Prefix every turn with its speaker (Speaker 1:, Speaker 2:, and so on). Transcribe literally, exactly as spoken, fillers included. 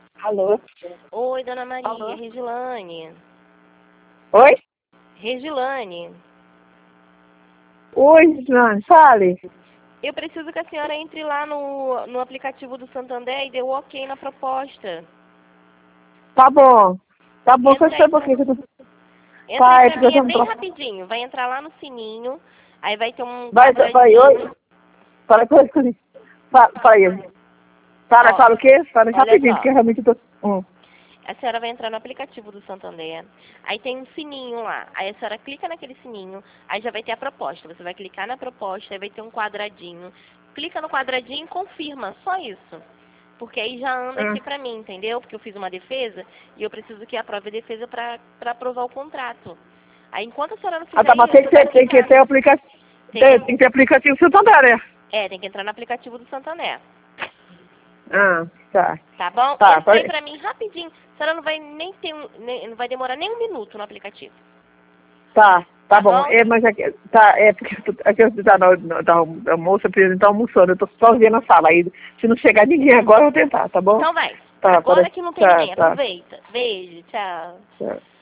Speaker 1: Alô?
Speaker 2: Oi, dona Maria,
Speaker 1: Alô?
Speaker 2: Regilane.
Speaker 1: Oi?
Speaker 2: Regilane,
Speaker 1: Oi, Jane, fale.
Speaker 2: eu preciso que a senhora entre lá no, no aplicativo do Santander e dê o ok na proposta.
Speaker 1: Tá bom. Tá bom, só
Speaker 2: Entra
Speaker 1: sei
Speaker 2: aí
Speaker 1: um pouquinho
Speaker 2: pra,
Speaker 1: que eu tô...
Speaker 2: entra aí
Speaker 1: Pai,
Speaker 2: pra
Speaker 1: porque eu
Speaker 2: mim, é
Speaker 1: tenho um
Speaker 2: bem
Speaker 1: troço...
Speaker 2: rapidinho. Vai entrar lá no sininho, aí vai ter um
Speaker 1: Vai, vai, oi?
Speaker 2: quadradinho.
Speaker 1: Fala com ele. Fala, fala aí. Fala,
Speaker 2: Ó,
Speaker 1: fala o quê? Fala
Speaker 2: olha
Speaker 1: rapidinho,
Speaker 2: só.
Speaker 1: porque realmente eu tô... Hum.
Speaker 2: A senhora vai entrar no aplicativo do Santander, aí tem um sininho lá. Aí a senhora clica naquele sininho, aí já vai ter a proposta. Você vai clicar na proposta, aí vai ter um quadradinho. Clica no quadradinho e confirma, só isso. Porque aí já anda
Speaker 1: Ah,
Speaker 2: aqui pra mim, entendeu? Porque eu fiz uma defesa e eu preciso que aprove a defesa pra, pra aprovar o contrato. Aí enquanto a senhora não
Speaker 1: ah
Speaker 2: fizer
Speaker 1: tá, mas tem
Speaker 2: isso,
Speaker 1: que
Speaker 2: vai
Speaker 1: ter, tem que
Speaker 2: ficar...
Speaker 1: ter aplicativo...
Speaker 2: Tem
Speaker 1: Tem,
Speaker 2: que,
Speaker 1: tem que ter aplicativo Santander, né?
Speaker 2: é, tem que entrar no aplicativo do Santander.
Speaker 1: Ah, tá.
Speaker 2: Tá bom?
Speaker 1: Tá,
Speaker 2: Entra aí
Speaker 1: peraí.
Speaker 2: pra mim rapidinho. A senhora não vai nem ter um, nem, não vai demorar nem um minuto no aplicativo.
Speaker 1: Tá, tá
Speaker 2: Tá
Speaker 1: bom.
Speaker 2: bom?
Speaker 1: É, mas aqui, tá, é porque eu tô- aqui eu tá na, na, da almoço, eu preciso estar almoçando, eu tô sozinha na sala. Aí, se não chegar ninguém agora, eu vou tentar, tá bom?
Speaker 2: Então vai.
Speaker 1: Tá,
Speaker 2: Agora
Speaker 1: peraí.
Speaker 2: que não tem
Speaker 1: Tá,
Speaker 2: ninguém,
Speaker 1: tá,
Speaker 2: aproveita. Beijo, tchau.
Speaker 1: tá.